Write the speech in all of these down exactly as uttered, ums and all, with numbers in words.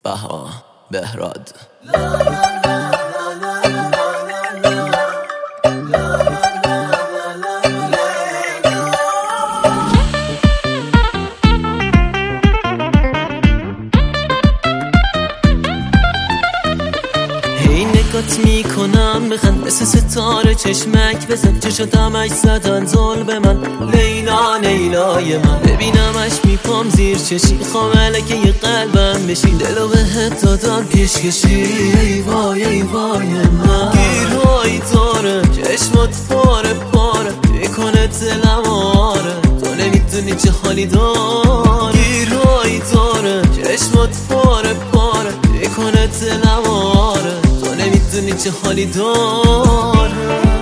بها بهراد. هی نگات میکنم بخند مثل ستاره چشمک بزن چشا دمش زدن زل به من لیلا لیلای من ببینمش میپام زیر چشی خامله که یه قلبم بشی دلو بهت دادم پیش کشی ای وای ای وای من گیرهایی داره چشمات پاره پاره میکنه دلم آره تو نمیدونی چه حالی داره گیرهایی داره چشمات پاره پاره میکنه دلم آره تو نمیدونی چه حالی داره.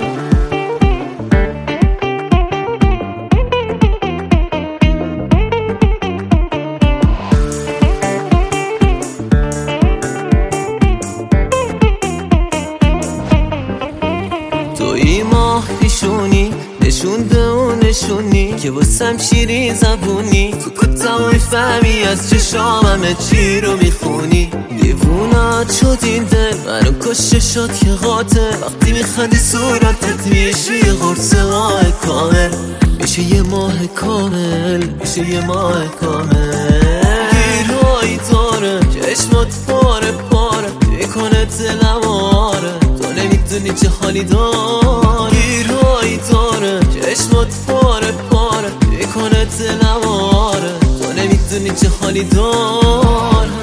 توی ماه پیشونی نشونده و نشونی که واسم شیرین زبونی تو کتم میفهمی از چشاممه چی رو میخونی دیوونات شد این دل منو کشه شد که قاتل وقتی میخندی صورتت میشه یه قرص ماه کامل میشه یه ماه کامل میشه یه ماه کامل گیرهایی داره چشمات پاره پاره میکنه دلم آره تو نمیدونی چه حالی داره گیرهایی داره چشمات پاره پاره میکنه دلم آره تو نمیدونی چه حالی داره.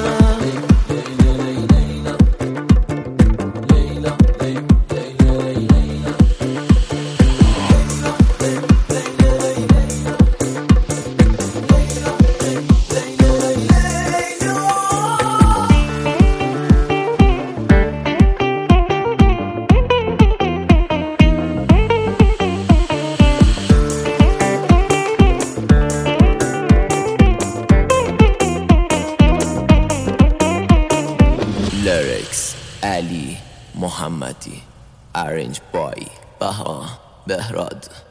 لیریکس علی محمدی، ارنج بای بها بهراد.